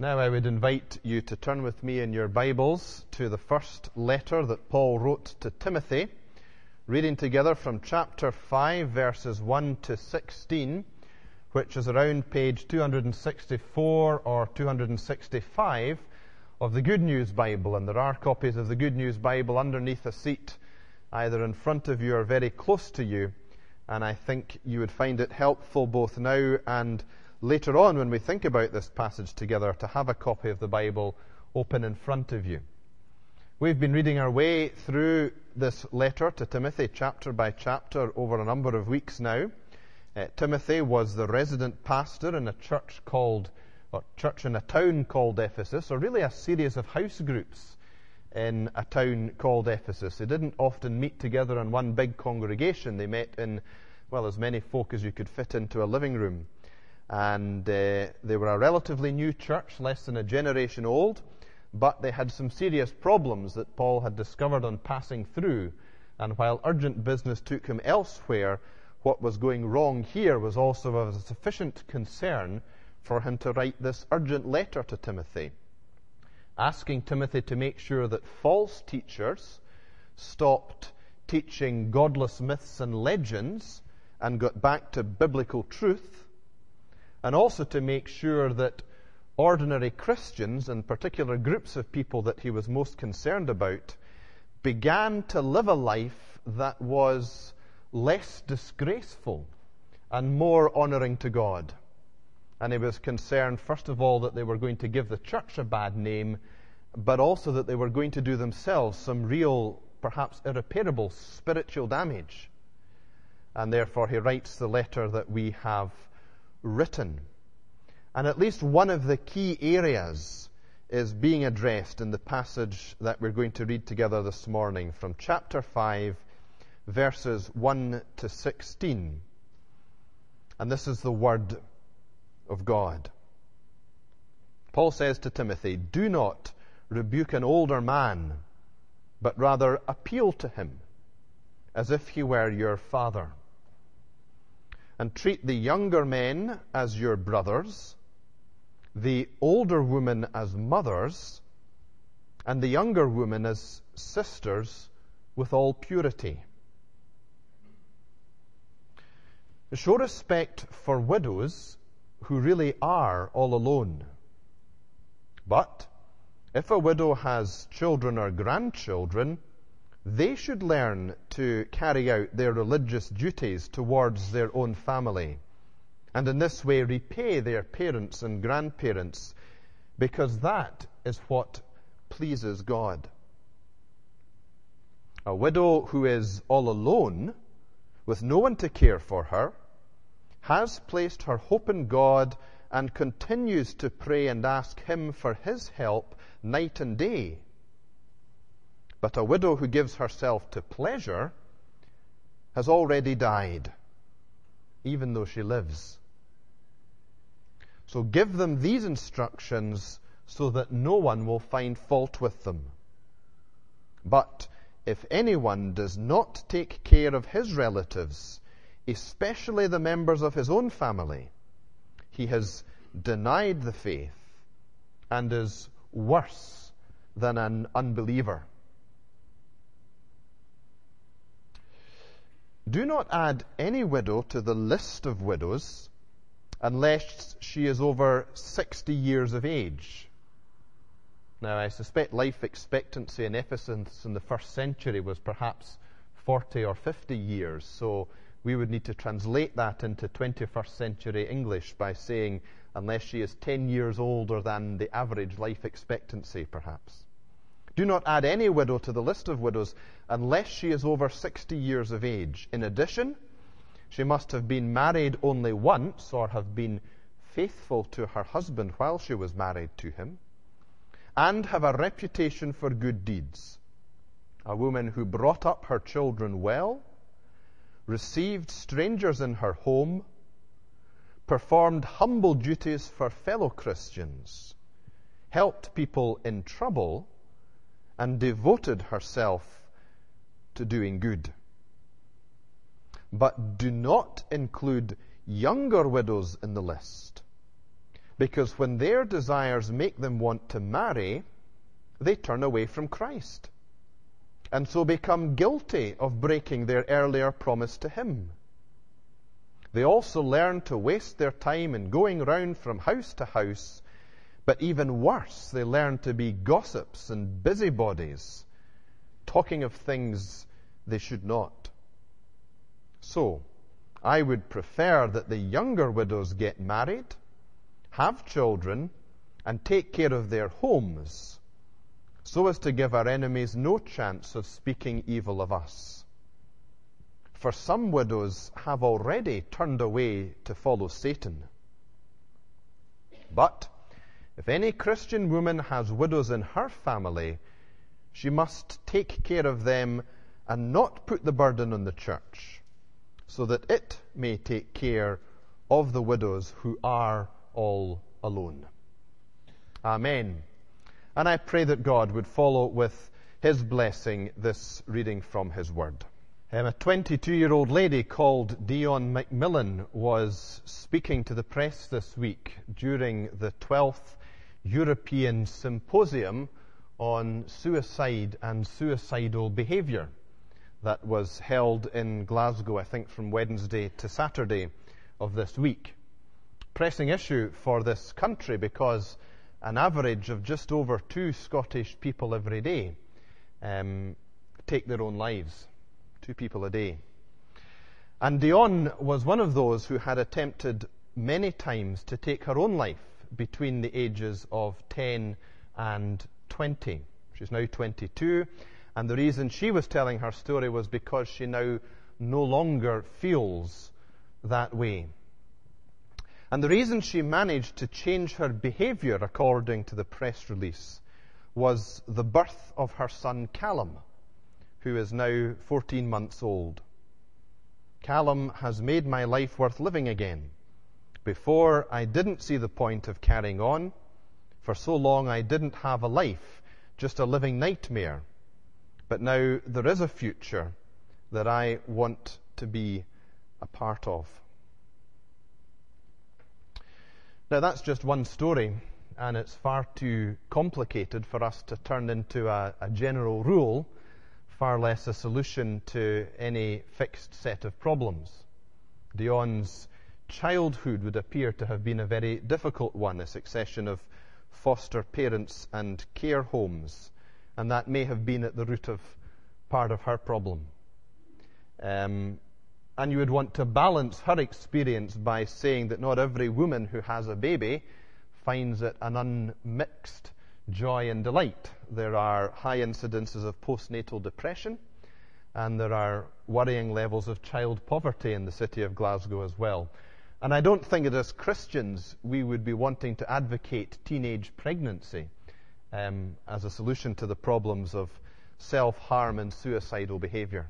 Now I would invite you to turn with me in your Bibles to the first letter that Paul wrote to Timothy, reading together from chapter 5, verses 1 to 16, which is around page 264 or 265 of the Good News Bible. And there are copies of the Good News Bible underneath a seat, either in front of you or very close to you. And I think you would find it helpful both now and later on when we think about this passage together to have a copy of the Bible open in front of you. We've been reading our way through this letter to Timothy chapter by chapter over a number of weeks now. Timothy was the resident pastor in a church in a town called Ephesus, or really a series of house groups in a town called Ephesus. They didn't often meet together in one big congregation. They met in, as many folk as you could fit into a living room. And they were a relatively new church, less than a generation old, but they had some serious problems that Paul had discovered on passing through. And while urgent business took him elsewhere, what was going wrong here was also of sufficient concern for him to write this urgent letter to Timothy, asking Timothy to make sure that false teachers stopped teaching godless myths and legends and got back to biblical truth, and also to make sure that ordinary Christians, and particular groups of people that he was most concerned about, began to live a life that was less disgraceful and more honoring to God. And he was concerned, first of all, that they were going to give the church a bad name, but also that they were going to do themselves some real, perhaps irreparable spiritual damage. And therefore he writes the letter that we have written. And at least one of the key areas is being addressed in the passage that we're going to read together this morning from chapter 5, verses 1 to 16. And this is the word of God. Paul says to Timothy, "Do not rebuke an older man, but rather appeal to him as if he were your father. And treat the younger men as your brothers, the older women as mothers, and the younger women as sisters with all purity. Show respect for widows who really are all alone. But if a widow has children or grandchildren, they should learn to carry out their religious duties towards their own family, and in this way repay their parents and grandparents, because that is what pleases God. A widow who is all alone, with no one to care for her, has placed her hope in God and continues to pray and ask Him for His help night and day. But a widow who gives herself to pleasure has already died, even though she lives. So give them these instructions so that no one will find fault with them. But if anyone does not take care of his relatives, especially the members of his own family, he has denied the faith and is worse than an unbeliever. Do not add any widow to the list of widows unless she is over 60 years of age." Now, I suspect life expectancy in Ephesus in the first century was perhaps 40 or 50 years, so we would need to translate that into 21st century English by saying unless she is 10 years older than the average life expectancy, perhaps. Do not add any widow to the list of widows unless she is over 60 years of age. In addition, she must have been married only once or have been faithful to her husband while she was married to him, and have a reputation for good deeds. A woman who brought up her children well, received strangers in her home, performed humble duties for fellow Christians, helped people in trouble, and devoted herself to doing good. But do not include younger widows in the list, because when their desires make them want to marry, they turn away from Christ, and so become guilty of breaking their earlier promise to Him. They also learn to waste their time in going round from house to house, but even worse, they learn to be gossips and busybodies, talking of things they should not. So, I would prefer that the younger widows get married, have children, and take care of their homes, so as to give our enemies no chance of speaking evil of us. For some widows have already turned away to follow Satan. But if any Christian woman has widows in her family, she must take care of them and not put the burden on the church, so that it may take care of the widows who are all alone. Amen. And I pray that God would follow with His blessing this reading from His Word. A 22-year-old lady called Dion Macmillan was speaking to the press this week during the 12th European Symposium on Suicide and Suicidal Behaviour that was held in Glasgow, I think from Wednesday to Saturday of this week. Pressing issue for this country because an average of just over 2 Scottish people every day take their own lives. 2 people a day. And Dion was one of those who had attempted many times to take her own life between the ages of 10 and 20. She's now 22, and the reason she was telling her story was because she now no longer feels that way. And the reason she managed to change her behaviour, according to the press release, was the birth of her son Callum, who is now 14 months old. Callum has made my life worth living again. Before, I didn't see the point of carrying on. For so long, I didn't have a life, just a living nightmare. But now there is a future that I want to be a part of. Now, that's just one story, and it's far too complicated for us to turn into a general rule, far less a solution to any fixed set of problems. Dion's childhood would appear to have been a very difficult one, a succession of foster parents and care homes, and that may have been at the root of part of her problem. And you would want to balance her experience by saying that not every woman who has a baby finds it an unmixed joy and delight. There are high incidences of postnatal depression, and there are worrying levels of child poverty in the city of Glasgow as well. And I don't think that as Christians we would be wanting to advocate teenage pregnancy as a solution to the problems of self-harm and suicidal behaviour.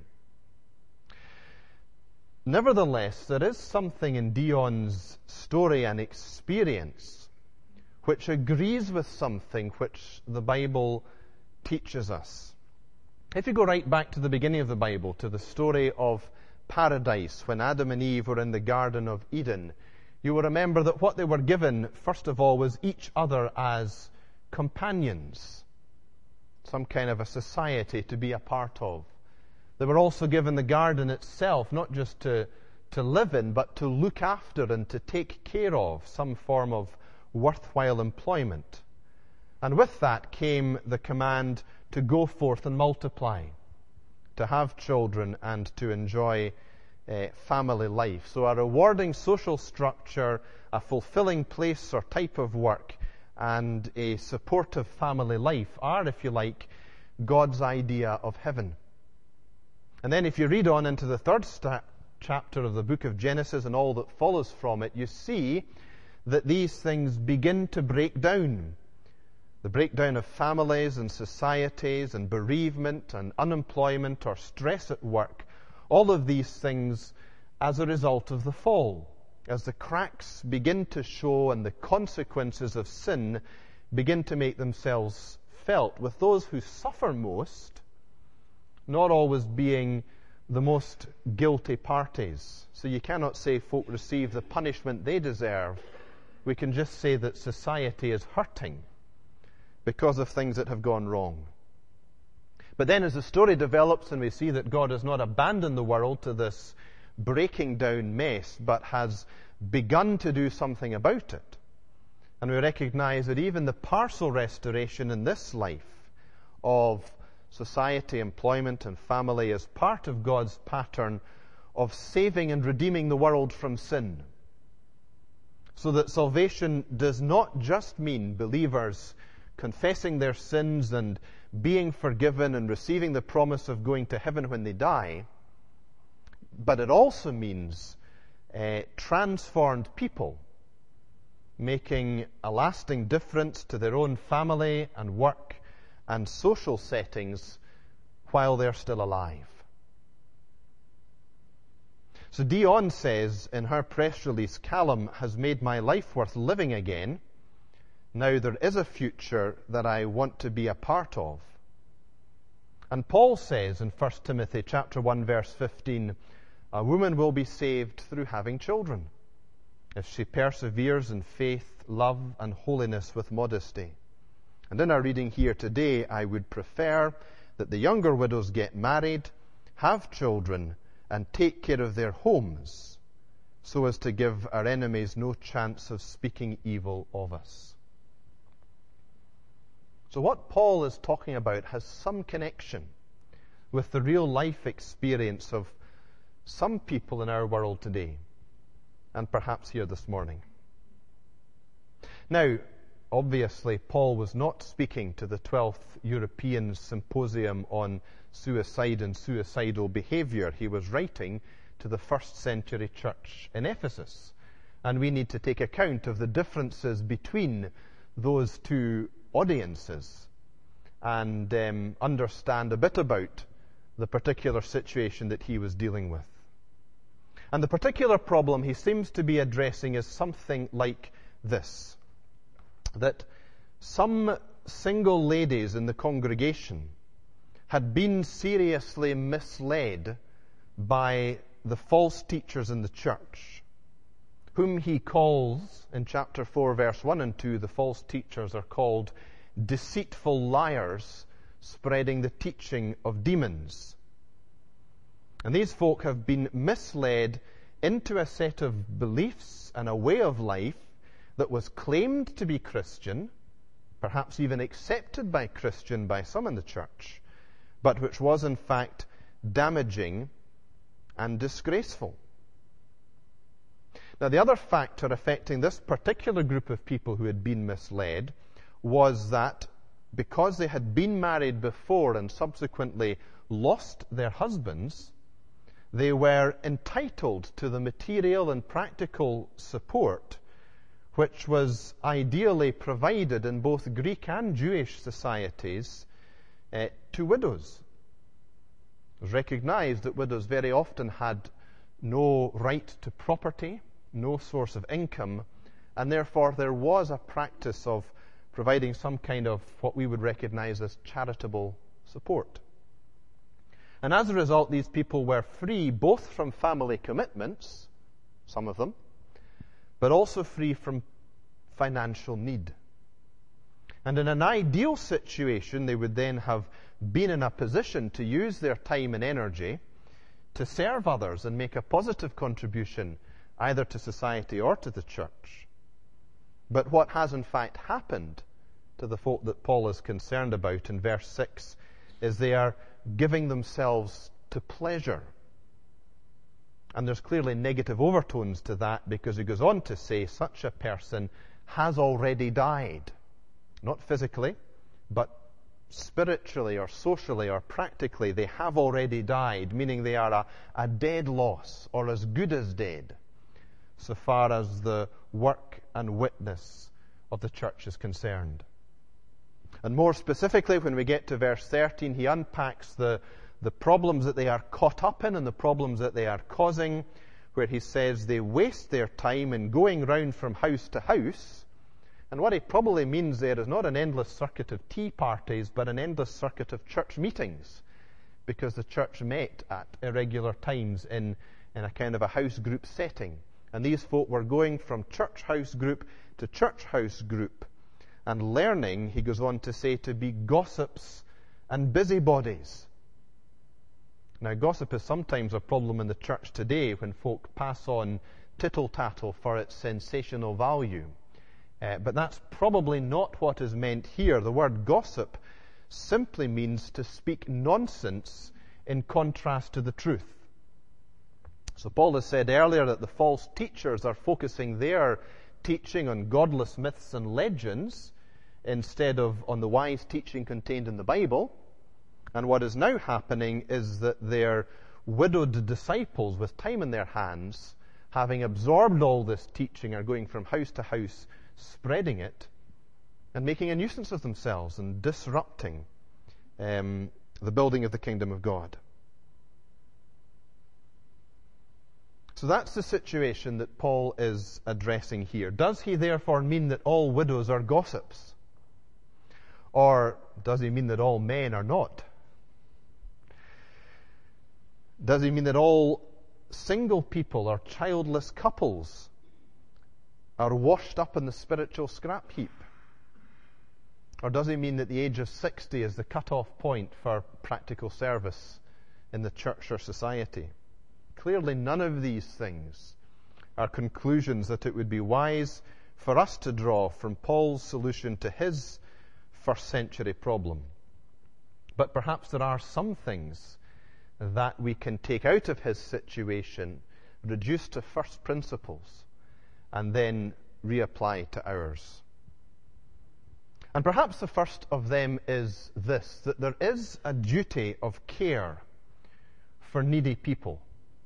Nevertheless, there is something in Dion's story and experience which agrees with something which the Bible teaches us. If you go right back to the beginning of the Bible, to the story of paradise, when Adam and Eve were in the Garden of Eden, you will remember that what they were given, first of all, was each other as companions, some kind of a society to be a part of. They were also given the garden itself, not just to live in, but to look after and to take care of, some form of worthwhile employment. And with that came the command to go forth and multiply, to have children and to enjoy family life. So a rewarding social structure, a fulfilling place or type of work, and a supportive family life are, if you like, God's idea of heaven. And then if you read on into the third chapter of the book of Genesis and all that follows from it, you see that these things begin to break down. The breakdown of families and societies and bereavement and unemployment or stress at work, all of these things as a result of the fall. As the cracks begin to show and the consequences of sin begin to make themselves felt, with those who suffer most not always being the most guilty parties. So you cannot say folk receive the punishment they deserve we can just say that society is hurting because of things that have gone wrong. But then as the story develops and we see that God has not abandoned the world to this breaking down mess, but has begun to do something about it, and we recognize that even the partial restoration in this life of society, employment, and family is part of God's pattern of saving and redeeming the world from sin. So that salvation does not just mean believers confessing their sins and being forgiven and receiving the promise of going to heaven when they die, but it also means transformed people making a lasting difference to their own family and work and social settings while they're still alive. So Dion says in her press release, "Callum has made my life worth living again. Now there is a future that I want to be a part of." And Paul says in 1 Timothy chapter 1, verse 15, "A woman will be saved through having children, if she perseveres in faith, love, and holiness with modesty." And in our reading here today, I would prefer that the younger widows get married, have children, and take care of their homes, so as to give our enemies no chance of speaking evil of us. So what Paul is talking about has some connection with the real life experience of some people in our world today, and perhaps here this morning. Now, obviously, Paul was not speaking to the 12th European Symposium on suicide and suicidal behavior. He was writing to the first century church in Ephesus. And we need to take account of the differences between those two audiences and understand a bit about the particular situation that he was dealing with. And the particular problem he seems to be addressing is something like this: that some single ladies in the congregation had been seriously misled by the false teachers in the church, whom he calls, in chapter 4, verse 1 and 2, the false teachers are called deceitful liars, spreading the teaching of demons. And these folk have been misled into a set of beliefs and a way of life that was claimed to be Christian, perhaps even accepted by Christian by some in the church, but which was in fact damaging and disgraceful. Now, the other factor affecting this particular group of people who had been misled was that because they had been married before and subsequently lost their husbands, they were entitled to the material and practical support which was ideally provided in both Greek and Jewish societies to widows. It was recognized that widows very often had no right to property, no source of income, and therefore there was a practice of providing some kind of what we would recognize as charitable support. And as a result, these people were free both from family commitments, some of them, but also free from financial need. And in an ideal situation, they would then have been in a position to use their time and energy to serve others and make a positive contribution either to society or to the church. But what has in fact happened to the folk that Paul is concerned about in verse 6 is they are giving themselves to pleasure. And there's clearly negative overtones to that, because he goes on to say such a person has already died. Not physically, but spiritually or socially or practically, they have already died, meaning they are a dead loss, or as good as dead, so far as the work and witness of the church is concerned. And more specifically, when we get to verse 13, he unpacks the problems that they are caught up in and the problems that they are causing, where he says they waste their time in going round from house to house. And what he probably means there is not an endless circuit of tea parties, but an endless circuit of church meetings, because the church met at irregular times in a kind of a house group setting, And these folk were going from church house group to church house group and learning, he goes on to say, to be gossips and busybodies. Now, gossip is sometimes a problem in the church today when folk pass on tittle-tattle for its sensational value. But that's probably not what is meant here. The word gossip simply means to speak nonsense in contrast to the truth. So Paul has said earlier that the false teachers are focusing their teaching on godless myths and legends instead of on the wise teaching contained in the Bible. And what is now happening is that their widowed disciples with time in their hands, having absorbed all this teaching, are going from house to house, spreading it and making a nuisance of themselves and disrupting the building of the kingdom of God. So that's the situation that Paul is addressing here. Does he therefore mean that all widows are gossips? Or does he mean that all men are not? Does he mean that all single people or childless couples are washed up in the spiritual scrap heap? Or does he mean that the age of 60 is the cut-off point for practical service in the church or society? Clearly, none of these things are conclusions that it would be wise for us to draw from Paul's solution to his first century problem. But perhaps there are some things that we can take out of his situation, reduce to first principles, and then reapply to ours. And perhaps the first of them is this, that there is a duty of care for needy people.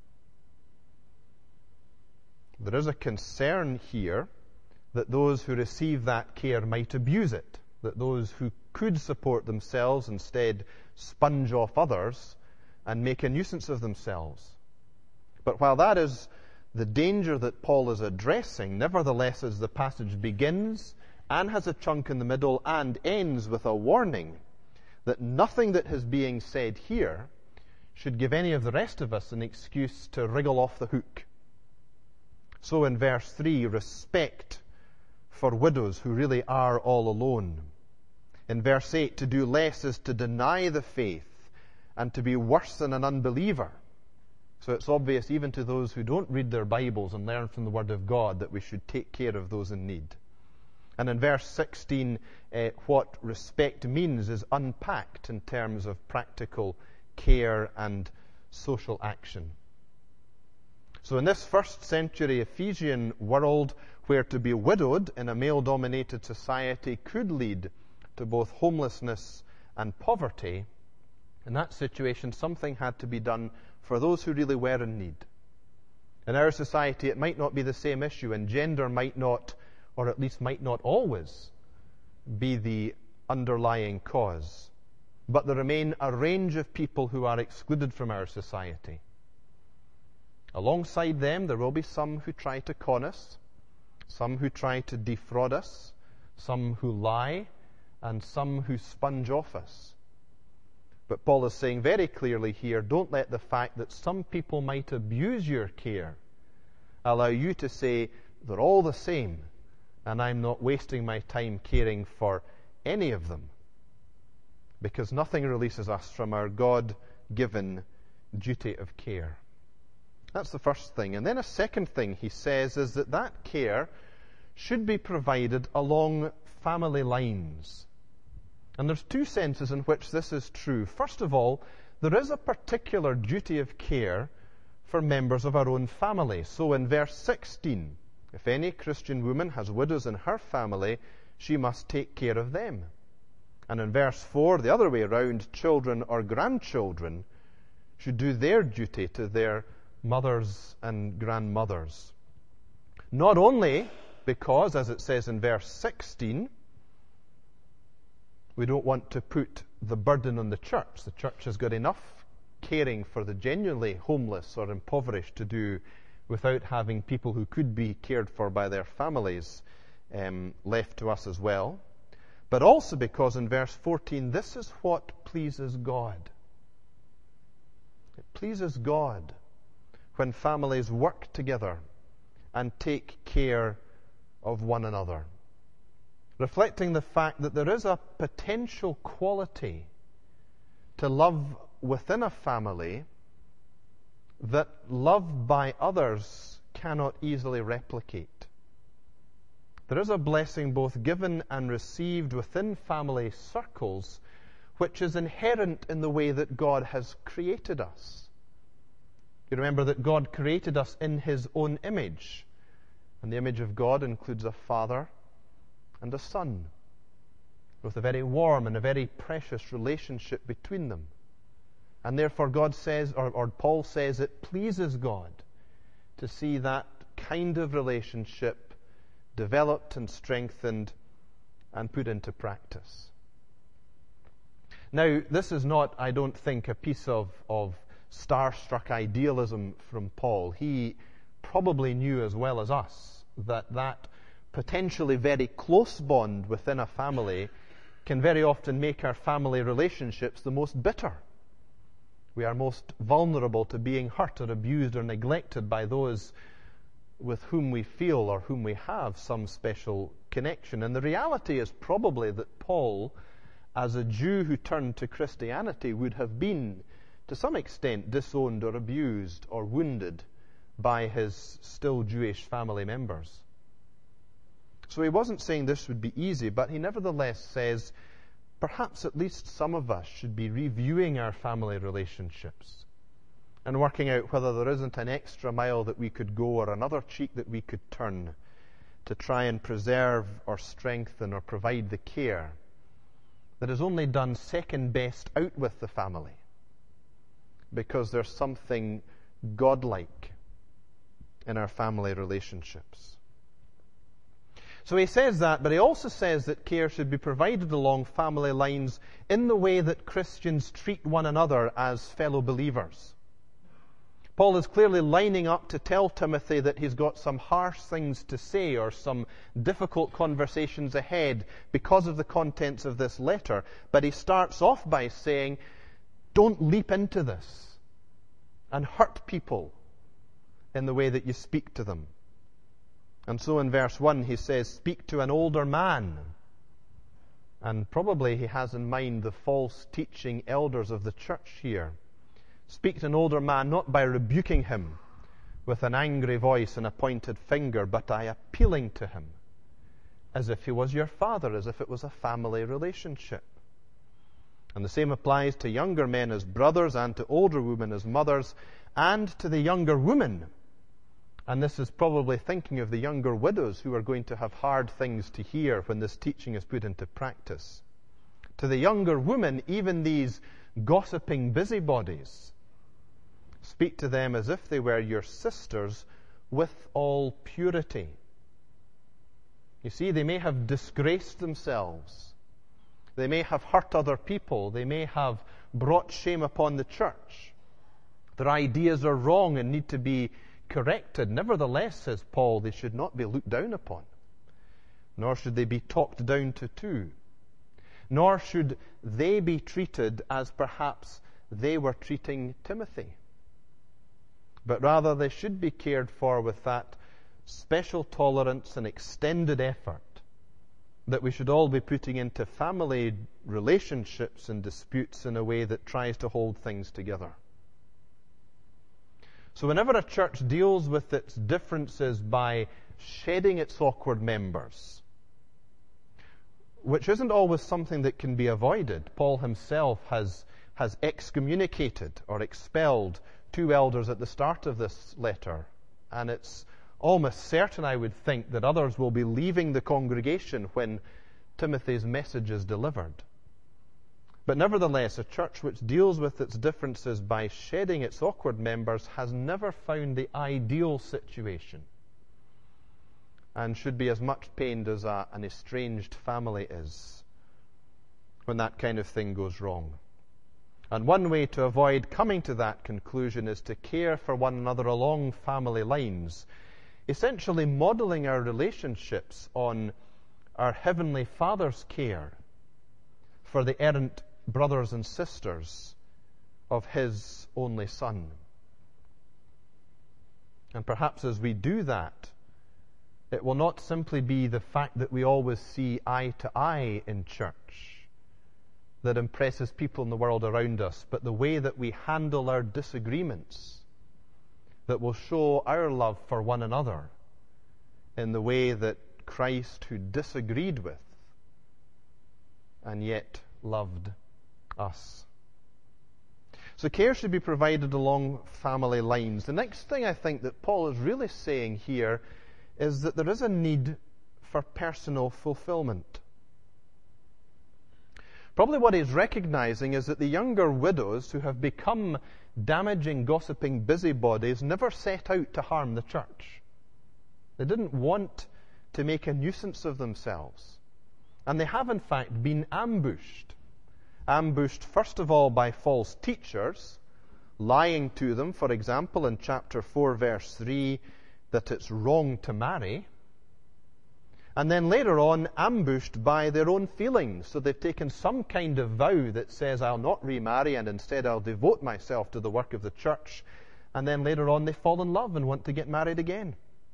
There is a concern here that those who receive that care might abuse it, that those who could support themselves instead sponge off others and make a nuisance of themselves. But while that is the danger that Paul is addressing, nevertheless, as the passage begins and has a chunk in the middle and ends with a warning that nothing that is being said here should give any of the rest of us an excuse to wriggle off the hook. So in verse 3, respect for widows who really are all alone. In verse 8, to do less is to deny the faith and to be worse than an unbeliever. So it's obvious even to those who don't read their Bibles and learn from the Word of God that we should take care of those in need. And in verse 16, what respect means is unpacked in terms of practical care and social action. So in this first century Ephesian world, where to be widowed in a male-dominated society could lead to both homelessness and poverty, in that situation something had to be done for those who really were in need. In our society, it might not be the same issue, and gender might not, or at least might not always, be the underlying cause. But there remain a range of people who are excluded from our society. Alongside them, there will be some who try to con us, some who try to defraud us, some who lie, and some who sponge off us. But Paul is saying very clearly here, don't let the fact that some people might abuse your care allow you to say, they're all the same, and I'm not wasting my time caring for any of them. Because nothing releases us from our God-given duty of care. That's the first thing. And then a second thing he says is that care should be provided along family lines. And there's two senses in which this is true. First of all, there is a particular duty of care for members of our own family. So in verse 16, if any Christian woman has widows in her family, she must take care of them. And in verse 4, the other way around, children or grandchildren should do their duty to their mothers and grandmothers. Not only because, as it says in verse 16, we don't want to put the burden on the church. The church has got enough caring for the genuinely homeless or impoverished to do without having people who could be cared for by their families left to us as well. But also because in verse 14, this is what pleases God. It pleases God when families work together and take care of one another. Reflecting the fact that there is a potential quality to love within a family that love by others cannot easily replicate. There is a blessing both given and received within family circles, which is inherent in the way that God has created us. You remember that God created us in His own image, and the image of God includes a father and a son, with a very warm and a very precious relationship between them. And therefore God says, or Paul says, it pleases God to see that kind of relationship developed and strengthened and put into practice. Now, this is not, I don't think, a piece of starstruck idealism from Paul. He probably knew as well as us that potentially very close bond within a family can very often make our family relationships the most bitter. We are most vulnerable to being hurt or abused or neglected by those with whom we feel or whom we have some special connection. And the reality is probably that Paul, as a Jew who turned to Christianity, would have been, to some extent, disowned or abused or wounded by his still Jewish family members. So he wasn't saying this would be easy, but he nevertheless says, perhaps at least some of us should be reviewing our family relationships and working out whether there isn't an extra mile that we could go or another cheek that we could turn to try and preserve or strengthen or provide the care that is only done second best out with the family, because there's something godlike in our family relationships. So he says that, but he also says that care should be provided along family lines in the way that Christians treat one another as fellow believers. Paul is clearly lining up to tell Timothy that he's got some harsh things to say or some difficult conversations ahead because of the contents of this letter. But he starts off by saying, don't leap into this and hurt people in the way that you speak to them. And so in verse 1 he says, speak to an older man. And probably he has in mind the false teaching elders of the church here. Speak to an older man not by rebuking him with an angry voice and a pointed finger, but by appealing to him as if he was your father, as if it was a family relationship. And the same applies to younger men as brothers and to older women as mothers and to the younger women. And this is probably thinking of the younger widows who are going to have hard things to hear when this teaching is put into practice. To the younger women, even these gossiping busybodies, speak to them as if they were your sisters with all purity. You see, they may have disgraced themselves. They may have hurt other people. They may have brought shame upon the church. Their ideas are wrong and need to be corrected. Nevertheless, says Paul, they should not be looked down upon, nor should they be talked down to too, nor should they be treated as perhaps they were treating Timothy. But rather they should be cared for with that special tolerance and extended effort that we should all be putting into family relationships and disputes in a way that tries to hold things together. So whenever a church deals with its differences by shedding its awkward members, which isn't always something that can be avoided, Paul himself has excommunicated or expelled 2 elders at the start of this letter, and it's almost certain, I would think, that others will be leaving the congregation when Timothy's message is delivered. But nevertheless, a church which deals with its differences by shedding its awkward members has never found the ideal situation and should be as much pained as an estranged family is when that kind of thing goes wrong. And one way to avoid coming to that conclusion is to care for one another along family lines, essentially modeling our relationships on our Heavenly Father's care for the errant brothers and sisters of His only Son. And perhaps as we do that, It will not simply be the fact that we always see eye to eye in church that impresses people in the world around us, but the way that we handle our disagreements that will show our love for one another in the way that Christ, who disagreed with and yet loved us. So care should be provided along family lines. The next thing I think that Paul is really saying here is that there is a need for personal fulfillment. Probably what he's recognizing is that the younger widows who have become damaging, gossiping busybodies never set out to harm the church. They didn't want to make a nuisance of themselves. And they have, in fact, been ambushed. Ambushed, first of all, by false teachers, lying to them, for example, in chapter 4, verse 3, that it's wrong to marry. And then later on, ambushed by their own feelings. So they've taken some kind of vow that says, I'll not remarry, and instead I'll devote myself to the work of the church. And then later on, they fall in love and want to get married again.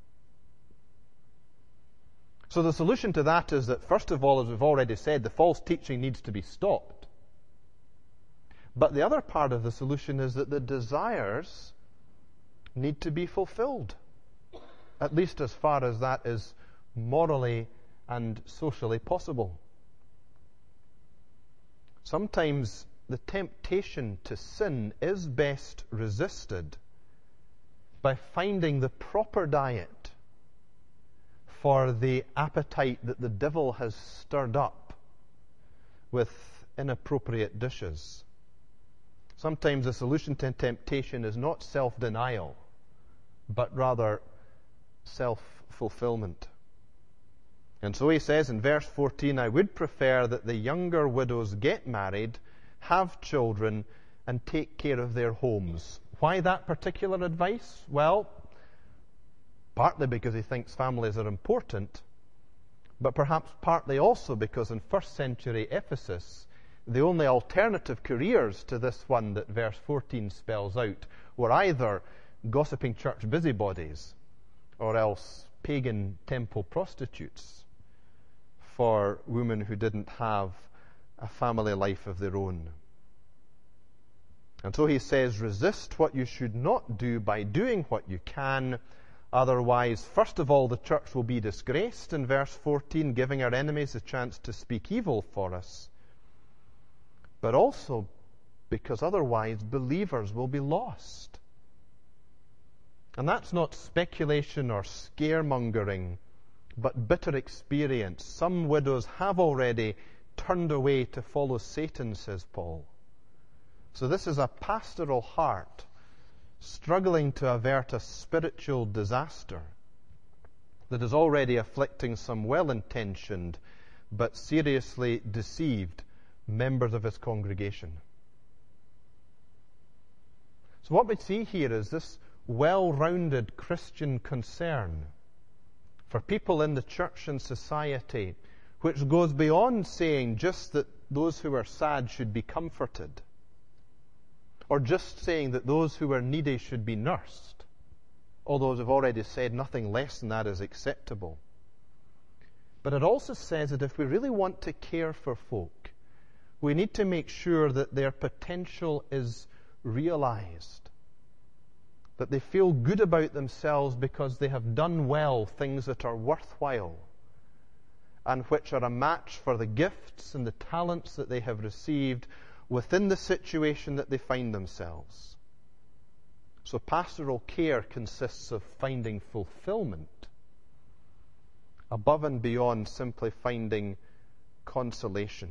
So the solution to that is that, first of all, as we've already said, the false teaching needs to be stopped. But the other part of the solution is that the desires need to be fulfilled, at least as far as that is morally and socially possible. Sometimes the temptation to sin is best resisted by finding the proper diet for the appetite that the devil has stirred up with inappropriate dishes. Sometimes the solution to temptation is not self-denial, but rather self-fulfillment. And so he says in verse 14, I would prefer that the younger widows get married, have children, and take care of their homes. Why that particular advice? Well, partly because he thinks families are important, but perhaps partly also because in first century Ephesus, the only alternative careers to this one that verse 14 spells out were either gossiping church busybodies or else pagan temple prostitutes for women who didn't have a family life of their own. And so he says, resist what you should not do by doing what you can. Otherwise, first of all, the church will be disgraced in verse 14, giving our enemies a chance to speak evil for us. But also because otherwise believers will be lost. And that's not speculation or scaremongering, but bitter experience. Some widows have already turned away to follow Satan, says Paul. So this is a pastoral heart struggling to avert a spiritual disaster that is already afflicting some well-intentioned but seriously deceived members of his congregation. So what we see here is this well-rounded Christian concern for people in the church and society, which goes beyond saying just that those who are sad should be comforted, or just saying that those who are needy should be nursed, although as I've already said, nothing less than that is acceptable. But it also says that if we really want to care for folk, we need to make sure that their potential is realized, that they feel good about themselves because they have done well things that are worthwhile and which are a match for the gifts and the talents that they have received within the situation that they find themselves. So pastoral care consists of finding fulfillment above and beyond simply finding consolation.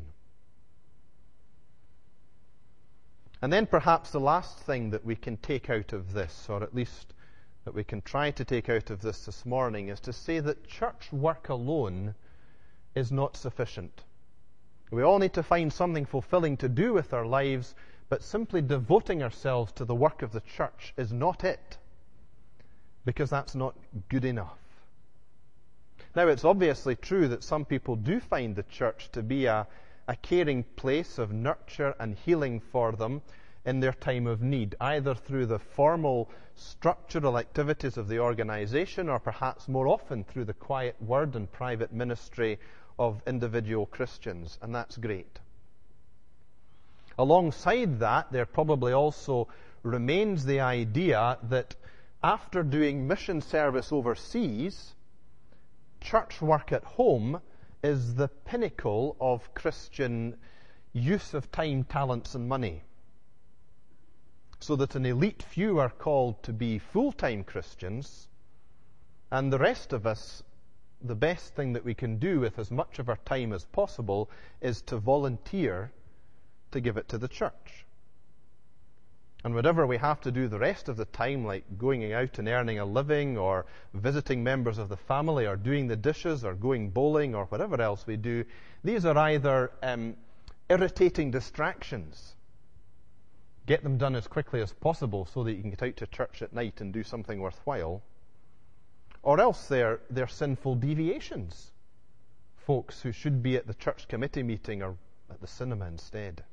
And then perhaps the last thing that we can take out of this, or at least that we can try to take out of this morning, is to say that church work alone is not sufficient. We all need to find something fulfilling to do with our lives, but simply devoting ourselves to the work of the church is not it, because that's not good enough. Now, it's obviously true that some people do find the church to be a caring place of nurture and healing for them in their time of need, either through the formal structural activities of the organization or perhaps more often through the quiet word and private ministry of individual Christians, and that's great. Alongside that, there probably also remains the idea that after doing mission service overseas, church work at home is the pinnacle of Christian use of time, talents, and money. So that an elite few are called to be full-time Christians, and the rest of us, the best thing that we can do with as much of our time as possible is to volunteer to give it to the church. And whatever we have to do the rest of the time, like going out and earning a living or visiting members of the family or doing the dishes or going bowling or whatever else we do, these are either irritating distractions. Get them done as quickly as possible so that you can get out to church at night and do something worthwhile. Or else they're sinful deviations. Folks who should be at the church committee meeting are at the cinema instead.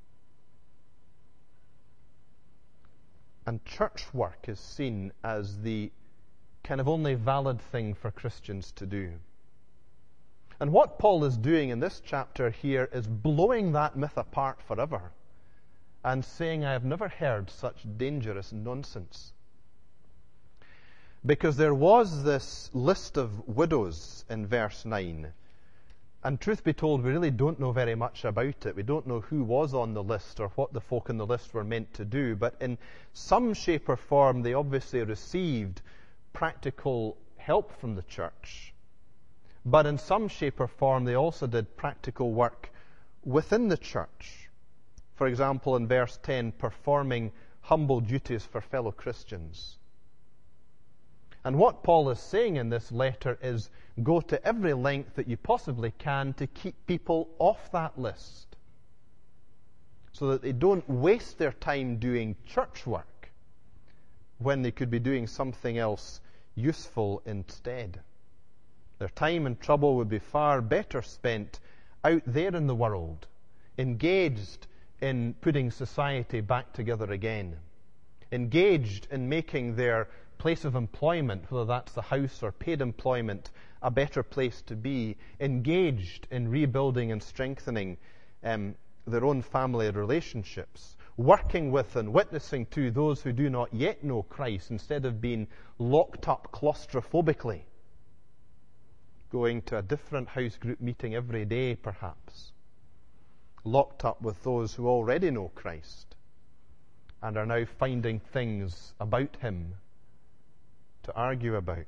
And church work is seen as the kind of only valid thing for Christians to do. And what Paul is doing in this chapter here is blowing that myth apart forever and saying, I have never heard such dangerous nonsense. Because there was this list of widows in verse 9. And truth be told, we really don't know very much about it. We don't know who was on the list or what the folk on the list were meant to do. But in some shape or form, they obviously received practical help from the church. But in some shape or form, they also did practical work within the church. For example, in verse 10, performing humble duties for fellow Christians. And what Paul is saying in this letter is go to every length that you possibly can to keep people off that list so that they don't waste their time doing church work when they could be doing something else useful instead. Their time and trouble would be far better spent out there in the world, engaged in putting society back together again, engaged in making their place of employment, whether that's the house or paid employment, a better place to be, engaged in rebuilding and strengthening their own family relationships, working with and witnessing to those who do not yet know Christ instead of being locked up claustrophobically, going to a different house group meeting every day perhaps, locked up with those who already know Christ and are now finding things about him to argue about.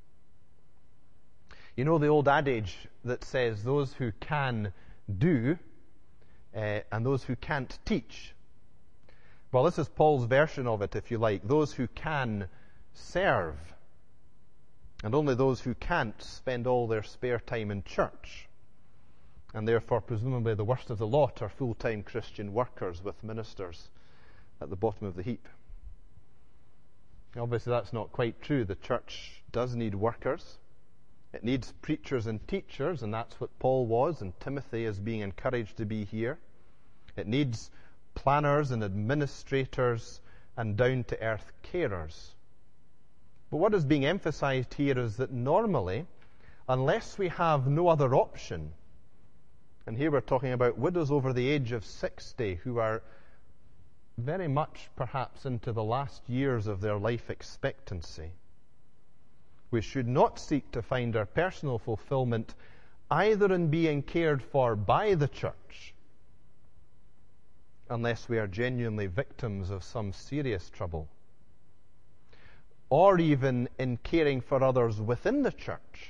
You know the old adage that says those who can do and those who can't teach. Well, this is Paul's version of it, if you like. Those who can serve, and only those who can't spend all their spare time in church. And therefore, presumably, the worst of the lot are full-time Christian workers with ministers at the bottom of the heap. Obviously, that's not quite true. The church does need workers. It needs preachers and teachers, and that's what Paul was, and Timothy is being encouraged to be here. It needs planners and administrators and down-to-earth carers. But what is being emphasized here is that normally, unless we have no other option, and here we're talking about widows over the age of 60 who are very much perhaps into the last years of their life expectancy. We should not seek to find our personal fulfillment either in being cared for by the church, unless we are genuinely victims of some serious trouble, or even in caring for others within the church,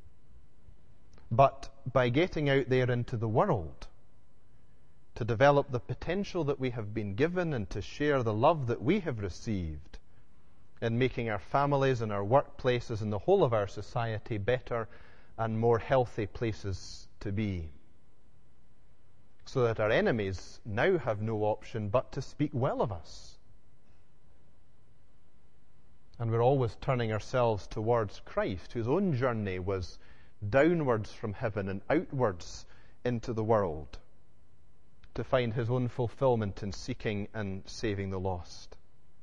but by getting out there into the world to develop the potential that we have been given and to share the love that we have received in making our families and our workplaces and the whole of our society better and more healthy places to be. So that our enemies now have no option but to speak well of us. And we're always turning ourselves towards Christ, whose own journey was downwards from heaven and outwards into the world. to find his own fulfillment in seeking and saving the lost.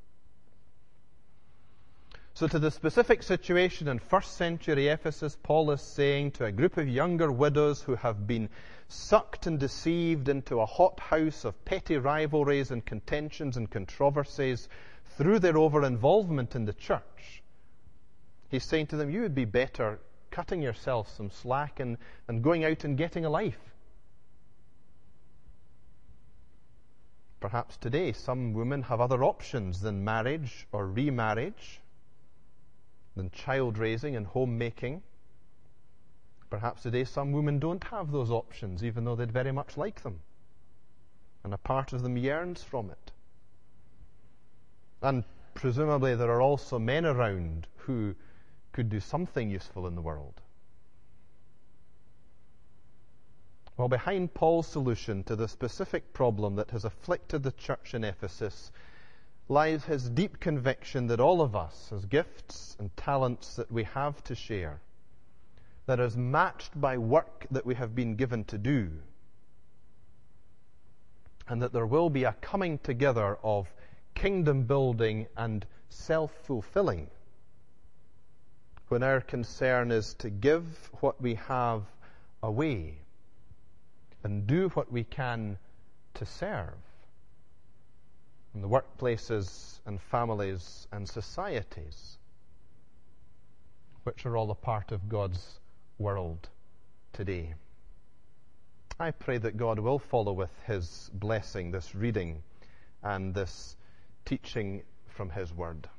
So to the specific situation in first century Ephesus, Paul is saying to a group of younger widows who have been sucked and deceived into a hothouse of petty rivalries and contentions and controversies through their over-involvement in the church, he's saying to them, you would be better cutting yourself some slack and going out and getting a life. Perhaps today some women have other options than marriage or remarriage, than child raising and homemaking. Perhaps today some women don't have those options, even though they'd very much like them. And a part of them yearns from it. And presumably there are also men around who could do something useful in the world. Well, behind Paul's solution to the specific problem that has afflicted the church in Ephesus lies his deep conviction that all of us has gifts and talents that we have to share, that is matched by work that we have been given to do, and that there will be a coming together of kingdom building and self-fulfilling when our concern is to give what we have away and do what we can to serve in the workplaces and families and societies, which are all a part of God's world today. I pray that God will follow with his blessing this reading and this teaching from his word.